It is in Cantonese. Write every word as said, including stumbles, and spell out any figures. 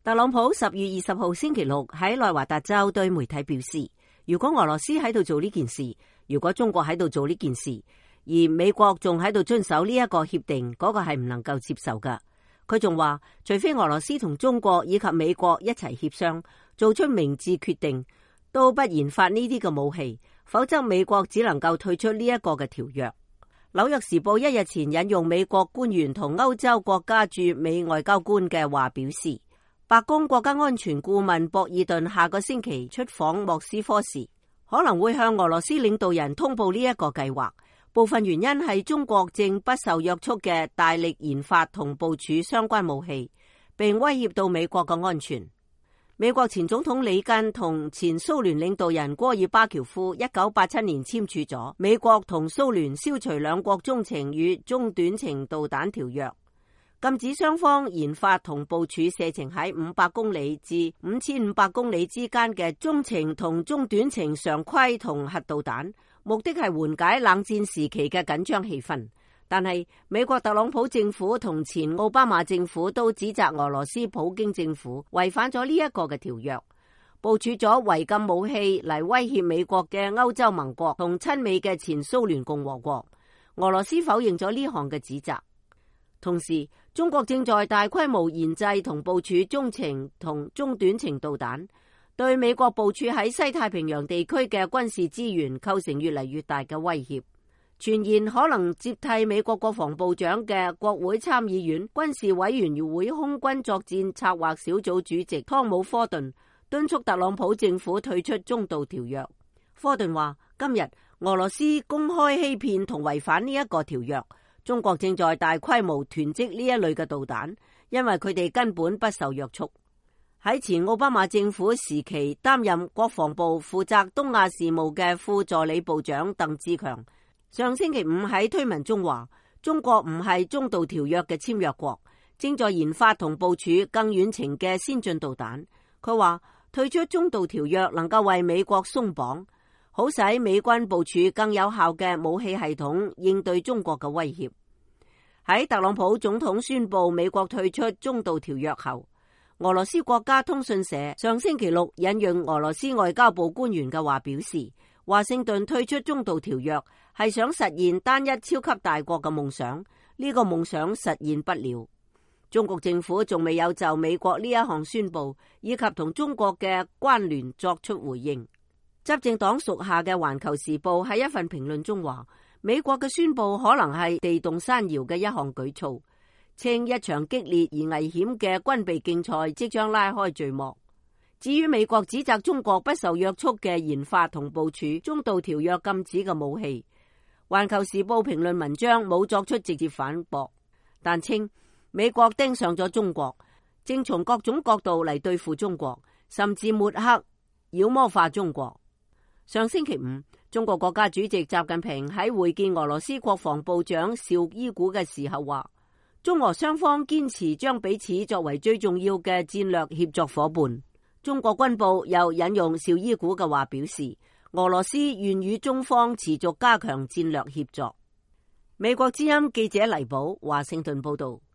特朗普十月二十號星期六喺內華達州對媒體表示，如果俄羅斯喺度做呢件事，如果中國喺度做呢件事，而美國仲喺度遵守呢一個協定，嗰個係唔能夠接受㗎。佢仲話，除非俄羅斯同中國以及美國一齊協商，做出明智決定，都不研發呢啲嘅武器，否則美國只能夠退出呢一個嘅條約。紐約時報一日前引用美國官員同歐洲國家駐美外交官嘅話表示，白宮國家安全顧問博爾頓下個星期出訪莫斯科時，可能會向俄羅斯領導人通報呢一個計劃。部分原因係中國正不受約束嘅大力研發同部署相關武器，並威脅到美國嘅安全。美國前總統里根同前蘇聯領導人戈爾巴喬夫一九八七年簽署咗美國同蘇聯消除兩國中程與中短程導彈條約，禁止雙方研發同部署射程喺五百公里至五千五百公里之間嘅中程同中短程常規同核導彈，目的係緩解冷戰時期嘅緊張氣氛。但係美國特朗普政府同前奧巴馬政府都指責俄羅斯普京政府違反咗呢一個嘅條約，部署咗違禁武器嚟威脅美國嘅歐洲盟國同親美嘅前蘇聯共和國。俄羅斯否認咗呢項嘅指責。同時，中國正在大規模研製同部署中程同中短程導彈，對美國部署喺西太平洋地區嘅軍事資源構成越嚟越大嘅威脅。傳言可能接替美國國防部長嘅國會參議院軍事委員會空軍作戰策劃小組主席湯姆·科頓敦促特朗普政府退出中導條約。科頓話：今日俄羅斯公開欺騙同違反呢一個條約，中國正在大規模囤積呢一類嘅導彈，因為佢哋根本不受約束。喺前奧巴馬政府時期擔任國防部負責東亞事務嘅副助理部長鄧志強上星期五喺推文中話，中國唔係中導條約嘅簽約國，正在研發同部署更遠程嘅先進導彈。佢話退出中導條約能夠為美國鬆綁，好使美軍部署更有效嘅武器系統應對中國嘅威脅。喺特朗普總統宣布美國退出中導條約後，俄羅斯國家通訊社上星期六引用俄羅斯外交部官員嘅話表示，華盛頓退出中導條約係想實現單一超級大國嘅夢想，呢個夢想實現不了。中國政府仲未有就美國呢一項宣布以及同中國嘅關聯作出回應。執政黨屬下嘅《環球時報》喺一份評論中話，美國嘅宣布可能係地動山搖嘅一項舉措，稱一場激烈而危險嘅軍備競賽即將拉開序幕。至於美國指責中國不受約束嘅研發同部署中導條約禁止嘅武器，《環球時報》評論文章冇作出直接反駁，但稱美國盯上咗中國，正從各種角度嚟對付中國，甚至抹黑、妖魔化中國。上星期五，中國國家主席習近平喺會見俄羅斯國防部長邵伊古嘅時候話，中俄雙方堅持將彼此作為最重要嘅戰略協作夥伴。中國軍報又引用邵伊古嘅話表示，俄羅斯願與中方持續加強戰略協作。美國之音記者黎寶華盛頓報道。